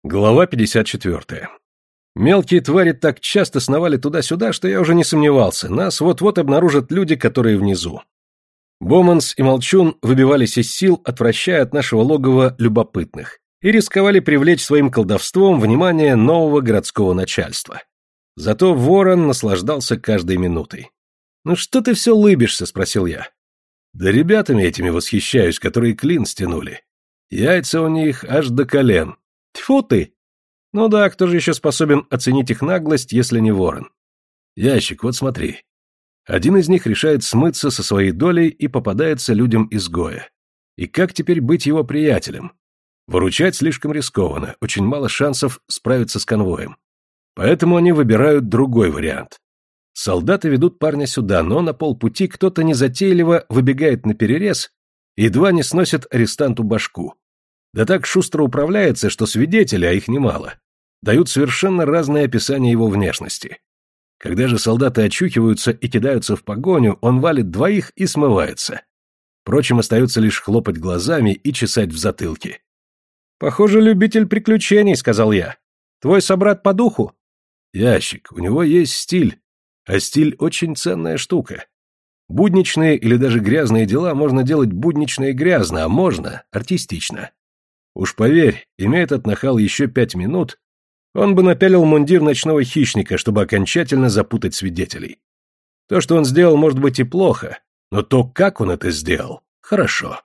Глава 54. Мелкие твари так часто сновали туда-сюда, что я уже не сомневался, нас вот-вот обнаружат люди, которые внизу. Боманс и Молчун выбивались из сил, отвращая от нашего логова любопытных, и рисковали привлечь своим колдовством внимание нового городского начальства. Зато Ворон наслаждался каждой минутой. «Ну что ты все лыбишься?» — спросил я. «Да ребятами этими восхищаюсь, которые клин стянули. Яйца у них аж до колен. Тьфу ты! Ну да, кто же еще способен оценить их наглость, если не Ворон? Ящик, вот смотри. Один из них решает смыться со своей долей и попадается людям-изгоя. И как теперь быть его приятелем? Выручать слишком рискованно, очень мало шансов справиться с конвоем. Поэтому они выбирают другой вариант. Солдаты ведут парня сюда, но на полпути кто-то незатейливо выбегает наперерез и едва не сносит арестанту башку. Да так шустро управляется, что свидетели, а их немало, дают совершенно разное описание его внешности. Когда же солдаты очухиваются и кидаются в погоню, он валит двоих и смывается. Впрочем, остается лишь хлопать глазами и чесать в затылке. «Похоже, любитель приключений», — сказал я. «Твой собрат по духу?» «Ящик, у него есть стиль, а стиль очень ценная штука. Будничные или даже грязные дела можно делать буднично и грязно, а можно артистично. Уж поверь, имея этот нахал еще 5 минут, он бы напялил мундир ночного хищника, чтобы окончательно запутать свидетелей. То, что он сделал, может быть и плохо, но то, как он это сделал, хорошо.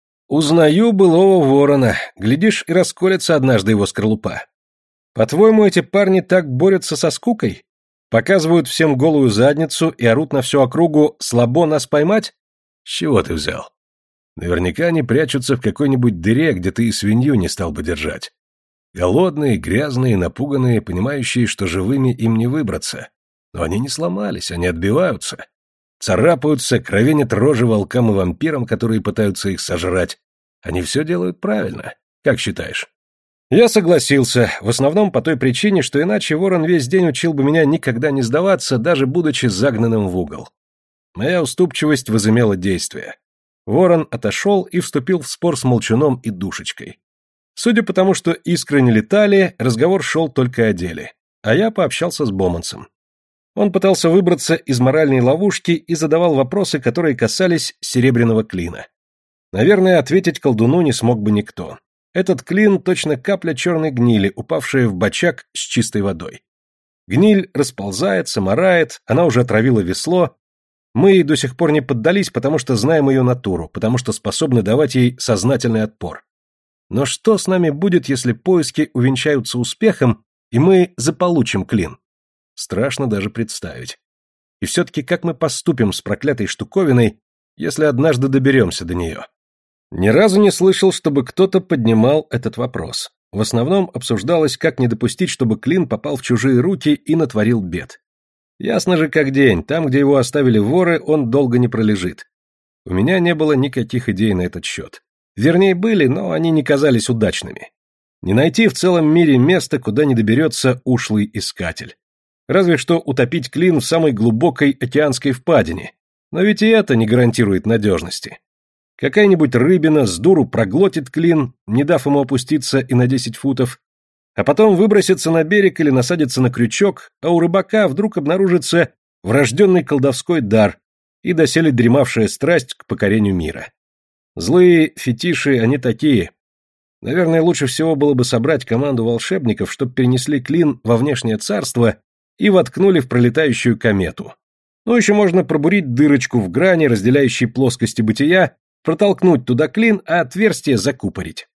Узнаю былого Ворона, глядишь, и расколется однажды его скорлупа. По-твоему, эти парни так борются со скукой? Показывают всем голую задницу и орут на всю округу «слабо нас поймать»? С чего ты взял? Наверняка они прячутся в какой-нибудь дыре, где ты и свинью не стал бы держать. Голодные, грязные, напуганные, понимающие, что живыми им не выбраться. Но они не сломались, они отбиваются. Царапаются, кровенят рожи волкам и вампирам, которые пытаются их сожрать. Они все делают правильно. Как считаешь? Я согласился, в основном по той причине, что иначе Ворон весь день учил бы меня никогда не сдаваться, даже будучи загнанным в угол. Моя уступчивость возымела действие. Ворон отошел и вступил в спор с Молчуном и Душечкой. Судя по тому, что искры не летали, разговор шел только о деле, а я пообщался с Бомансом. Он пытался выбраться из моральной ловушки и задавал вопросы, которые касались серебряного клина. Наверное, ответить колдуну не смог бы никто. Этот клин точно капля черной гнили, упавшая в бочак с чистой водой. Гниль расползается, морает, она уже отравила весло. Мы ей до сих пор не поддались, потому что знаем ее натуру, потому что способны давать ей сознательный отпор. Но что с нами будет, если поиски увенчаются успехом, и мы заполучим клин? Страшно даже представить. И все-таки как мы поступим с проклятой штуковиной, если однажды доберемся до нее? Ни разу не слышал, чтобы кто-то поднимал этот вопрос. В основном обсуждалось, как не допустить, чтобы клин попал в чужие руки и натворил бед. Ясно же как день, там, где его оставили воры, он долго не пролежит. У меня не было никаких идей на этот счет. Вернее, были, но они не казались удачными. Не найти в целом мире места, куда не доберется ушлый искатель. Разве что утопить клин в самой глубокой океанской впадине. Но ведь и это не гарантирует надежности. Какая-нибудь рыбина с дуру проглотит клин, не дав ему опуститься и на 10 футов, а потом выбросится на берег или насадится на крючок, а у рыбака вдруг обнаружится врожденный колдовской дар и доселе дремавшая страсть к покорению мира. Злые фетиши, они такие. Наверное, лучше всего было бы собрать команду волшебников, чтобы перенесли клин во внешнее царство и воткнули в пролетающую комету. Ну, еще можно пробурить дырочку в грани, разделяющей плоскости бытия, протолкнуть туда клин, а отверстие закупорить.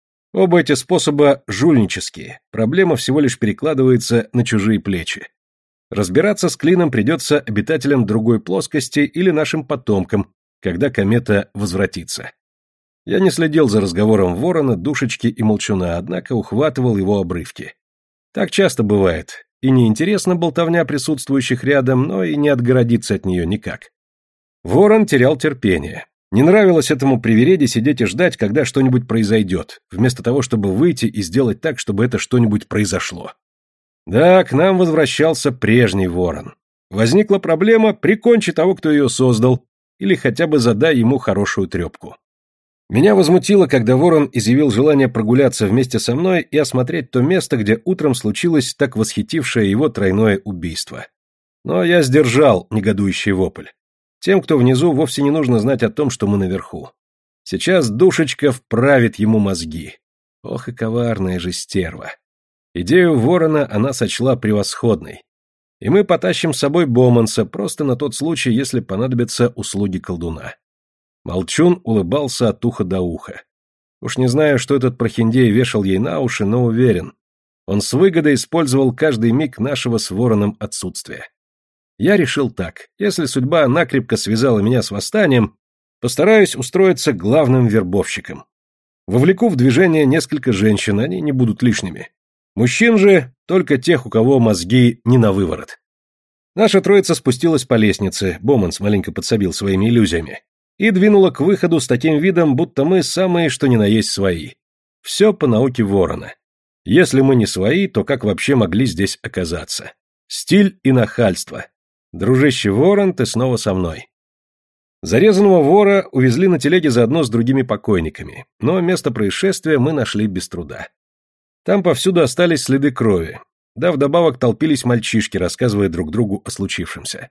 Оба эти способа жульнические, проблема всего лишь перекладывается на чужие плечи. Разбираться с клином придется обитателям другой плоскости или нашим потомкам, когда комета возвратится. Я не следил за разговором Ворона, Душечки и Молчуна, однако ухватывал его обрывки. Так часто бывает, и неинтересна болтовня присутствующих рядом, но и не отгородиться от нее никак. Ворон терял терпение. Не нравилось этому привереде сидеть и ждать, когда что-нибудь произойдет, вместо того, чтобы выйти и сделать так, чтобы это что-нибудь произошло. Да, к нам возвращался прежний Ворон. Возникла проблема, прикончи того, кто ее создал, или хотя бы задай ему хорошую трепку. Меня возмутило, когда Ворон изъявил желание прогуляться вместе со мной и осмотреть то место, где утром случилось так восхитившее его тройное убийство. Но я сдержал негодующий вопль. Тем, кто внизу, вовсе не нужно знать о том, что мы наверху. Сейчас душечка вправит ему мозги. Ох и коварная же стерва. Идею Ворона она сочла превосходной. И мы потащим с собой Боманса просто на тот случай, если понадобятся услуги колдуна. Молчун улыбался от уха до уха. Уж не знаю, что этот прохиндей вешал ей на уши, но уверен. Он с выгодой использовал каждый миг нашего с Вороном отсутствия. Я решил так: если судьба накрепко связала меня с восстанием, постараюсь устроиться главным вербовщиком. Вовлеку в движение несколько женщин, они не будут лишними. Мужчин же только тех, у кого мозги не на выворот. Наша троица спустилась по лестнице, Боманс маленько подсобил своими иллюзиями, и двинула к выходу с таким видом, будто мы самые что ни на есть свои. Все по науке Ворона. Если мы не свои, то как вообще могли здесь оказаться? Стиль и нахальство. Дружище Ворон, ты снова со мной. Зарезанного вора увезли на телеге заодно с другими покойниками, но место происшествия мы нашли без труда. Там повсюду остались следы крови, да вдобавок толпились мальчишки, рассказывая друг другу о случившемся.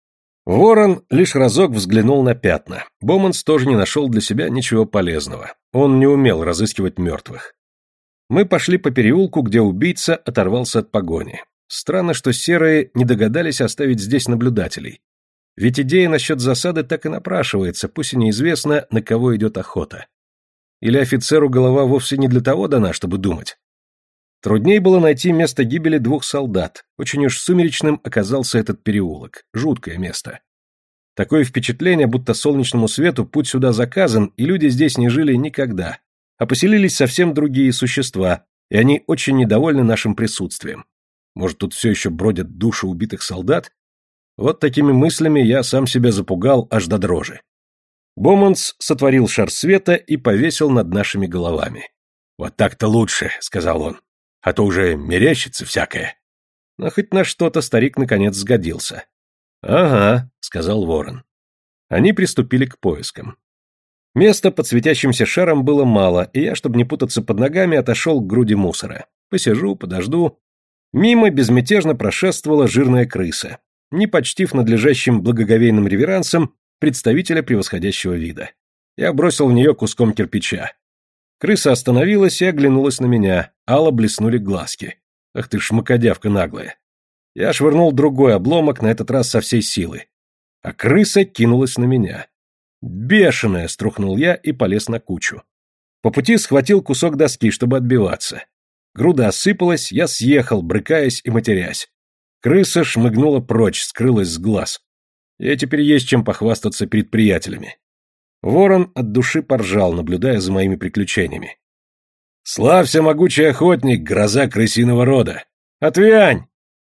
Ворон лишь разок взглянул на пятна. Боманс тоже не нашел для себя ничего полезного. Он не умел разыскивать мертвых. Мы пошли по переулку, где убийца оторвался от погони. Странно, что серые не догадались оставить здесь наблюдателей. Ведь идея насчет засады так и напрашивается, пусть и неизвестно, на кого идет охота. Или офицеру голова вовсе не для того дана, чтобы думать. Трудней было найти место гибели 2 солдат. Очень уж сумеречным оказался этот переулок. Жуткое место. Такое впечатление, будто солнечному свету путь сюда заказан, и люди здесь не жили никогда, а поселились совсем другие существа, и они очень недовольны нашим присутствием. Может, тут все еще бродят души убитых солдат? Вот такими мыслями я сам себя запугал аж до дрожи. Боманс сотворил шар света и повесил над нашими головами. «Вот так-то лучше», — сказал он. А то уже мерещится всякое. Но хоть на что-то старик наконец сгодился. «Ага», — сказал Ворон. Они приступили к поискам. Места под светящимся шаром было мало, и я, чтобы не путаться под ногами, отошел к груди мусора. Посижу, подожду. Мимо безмятежно прошествовала жирная крыса, не почтив надлежащим благоговейным реверансом представителя превосходящего вида. Я бросил в нее куском кирпича. Крыса остановилась и оглянулась на меня, ало блеснули глазки. Ах ты шмакодявка наглая. Я швырнул другой обломок, на этот раз со всей силы. А крыса кинулась на меня. «Бешеная!» — струхнул я и полез на кучу. По пути схватил кусок доски, чтобы отбиваться. Груда осыпалась, я съехал, брыкаясь и матерясь. Крыса шмыгнула прочь, скрылась с глаз. Я теперь есть чем похвастаться перед приятелями. Ворон от души поржал, наблюдая за моими приключениями. «Славься, могучий охотник, гроза крысиного рода! Отвянь!»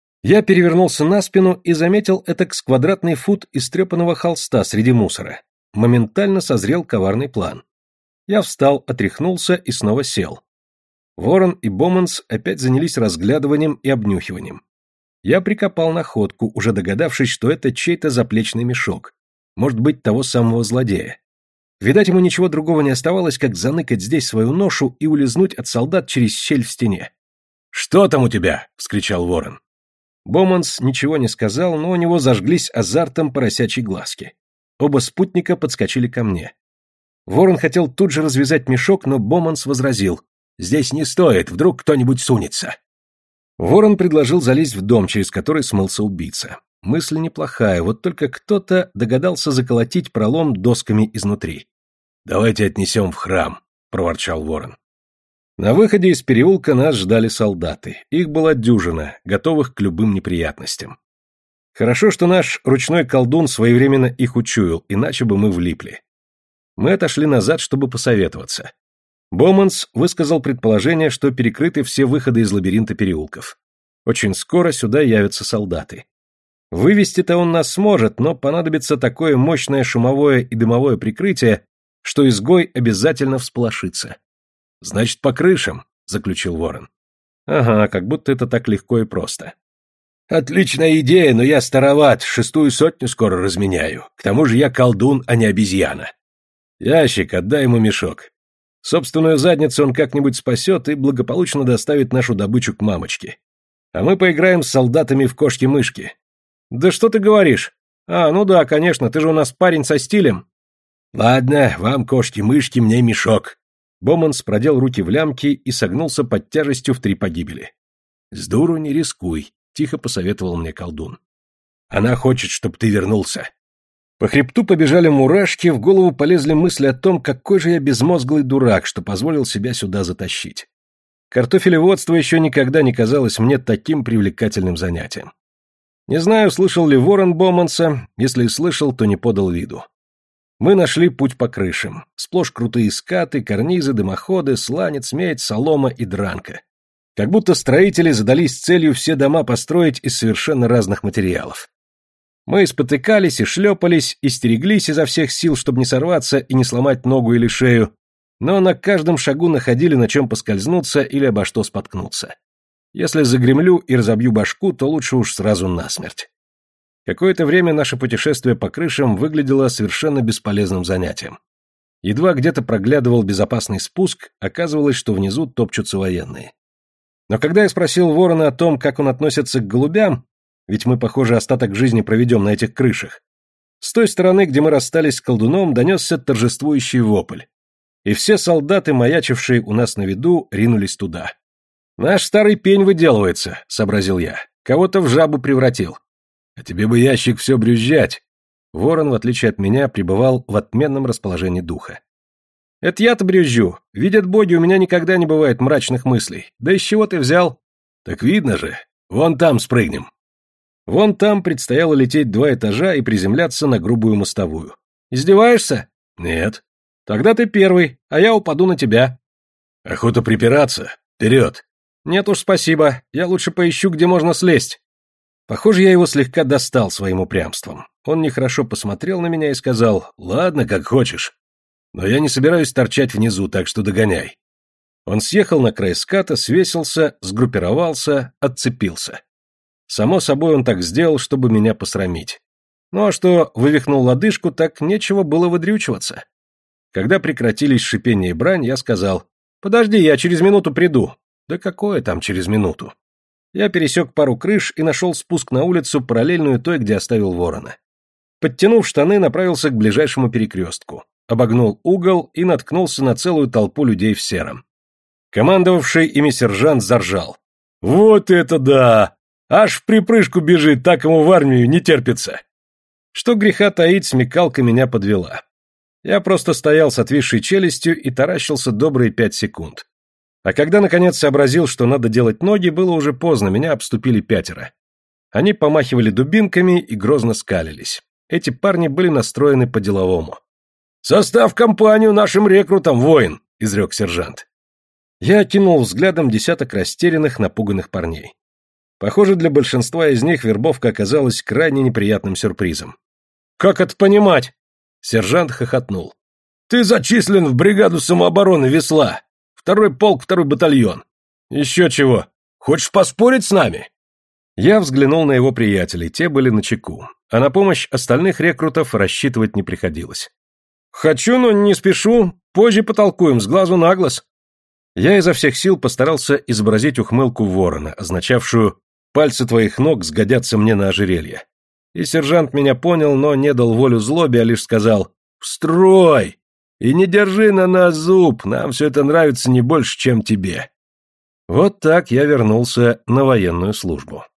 Я перевернулся на спину и заметил этак с квадратный фут истрепанного холста среди мусора. Моментально созрел коварный план. Я встал, отряхнулся и снова сел. Ворон и Боманс опять занялись разглядыванием и обнюхиванием. Я прикопал находку, уже догадавшись, что это чей-то заплечный мешок. Может быть, того самого злодея. Видать, ему ничего другого не оставалось, как заныкать здесь свою ношу и улизнуть от солдат через щель в стене. «Что там у тебя?» — вскричал Ворон. Боманс ничего не сказал, но у него зажглись азартом поросячьи глазки. Оба спутника подскочили ко мне. Ворон хотел тут же развязать мешок, но Боманс возразил. «Здесь не стоит, вдруг кто-нибудь сунется». Ворон предложил залезть в дом, через который смылся убийца. Мысль неплохая, вот только кто-то догадался заколотить пролом досками изнутри. «Давайте отнесем в храм», — проворчал Ворон. На выходе из переулка нас ждали солдаты. Их была дюжина, готовых к любым неприятностям. Хорошо, что наш ручной колдун своевременно их учуял, иначе бы мы влипли. Мы отошли назад, чтобы посоветоваться. Боманс высказал предположение, что перекрыты все выходы из лабиринта переулков. Очень скоро сюда явятся солдаты. Вывести-то он нас сможет, но понадобится такое мощное шумовое и дымовое прикрытие, что изгой обязательно всполошится. «Значит, по крышам», — заключил Ворон. «Ага, как будто это так легко и просто». «Отличная идея, но я староват, 600 скоро разменяю. К тому же я колдун, а не обезьяна». Ящик, отдай ему мешок. Собственную задницу он как-нибудь спасет и благополучно доставит нашу добычу к мамочке. А мы поиграем с солдатами в кошки-мышки. Да что ты говоришь? А, ну да, конечно, ты же у нас парень со стилем. Ладно, вам кошки-мышки, мне мешок. Боманс продел руки в лямки и согнулся под тяжестью в 3 погибели. С дуру не рискуй, тихо посоветовал мне колдун. Она хочет, чтоб ты вернулся. По хребту побежали мурашки, в голову полезли мысли о том, какой же я безмозглый дурак, что позволил себя сюда затащить. Картофелеводство еще никогда не казалось мне таким привлекательным занятием. Не знаю, слышал ли Ворон Боманса, если и слышал, то не подал виду. Мы нашли путь по крышам. Сплошь крутые скаты, карнизы, дымоходы, сланец, медь, солома и дранка. Как будто строители задались целью все дома построить из совершенно разных материалов. Мы спотыкались и шлепались, и стереглись изо всех сил, чтобы не сорваться и не сломать ногу или шею, но на каждом шагу находили на чем поскользнуться или обо что споткнуться. Если загремлю и разобью башку, то лучше уж сразу насмерть. Какое-то время наше путешествие по крышам выглядело совершенно бесполезным занятием. Едва где-то проглядывал безопасный спуск, оказывалось, что внизу топчутся военные. Но когда я спросил Ворона о том, как он относится к голубям, ведь мы, похоже, остаток жизни проведем на этих крышах, с той стороны, где мы расстались с колдуном, донесся торжествующий вопль. И все солдаты, маячившие у нас на виду, ринулись туда. «Наш старый пень выделывается», — сообразил я. «Кого-то в жабу превратил». «А тебе бы, ящик, все брюзжать». Ворон, в отличие от меня, пребывал в отменном расположении духа. «Это я-то брюзжу. Видят боги, у меня никогда не бывает мрачных мыслей. Да из чего ты взял?» «Так видно же. Вон там спрыгнем». Вон там предстояло лететь 2 этажа и приземляться на грубую мостовую. «Издеваешься?» «Нет». «Тогда ты первый, а я упаду на тебя». «Охота припираться? Вперед!» «Нет уж, спасибо. Я лучше поищу, где можно слезть». Похоже, я его слегка достал своим упрямством. Он нехорошо посмотрел на меня и сказал: «Ладно, как хочешь. Но я не собираюсь торчать внизу, так что догоняй». Он съехал на край ската, свесился, сгруппировался, отцепился. Само собой, он так сделал, чтобы меня посрамить. Ну а что вывихнул лодыжку, так нечего было выдрючиваться. Когда прекратились шипение и брань, я сказал: «Подожди, я через минуту приду». Да какое там через минуту? Я пересек пару крыш и нашел спуск на улицу, параллельную той, где оставил Ворона. Подтянув штаны, направился к ближайшему перекрестку, обогнул угол и наткнулся на целую толпу людей в сером. Командовавший ими сержант заржал. «Вот это да! Аж в припрыжку бежит, так ему в армию не терпится!» Что греха таить, смекалка меня подвела. Я просто стоял с отвисшей челюстью и таращился добрые 5 секунд. А когда, наконец, сообразил, что надо делать ноги, было уже поздно, меня обступили 5. Они помахивали дубинками и грозно скалились. Эти парни были настроены по-деловому. «Составь компанию нашим рекрутам, воин!» — изрек сержант. Я окинул взглядом десяток растерянных, напуганных парней. Похоже, для большинства из них вербовка оказалась крайне неприятным сюрпризом. «Как это понимать?» Сержант хохотнул. «Ты зачислен в бригаду самообороны Весла. 2-й полк, 2-й батальон. Еще чего? Хочешь поспорить с нами?» Я взглянул на его приятелей, те были начеку, а на помощь остальных рекрутов рассчитывать не приходилось. «Хочу, но не спешу. Позже потолкуем, с глазу на глаз». Я изо всех сил постарался изобразить ухмылку ворона, означавшую «пальцы твоих ног сгодятся мне на ожерелье». И сержант меня понял, но не дал волю злобе, а лишь сказал: «В строй! И не держи на нас зуб, нам все это нравится не больше, чем тебе». Вот так я вернулся на военную службу.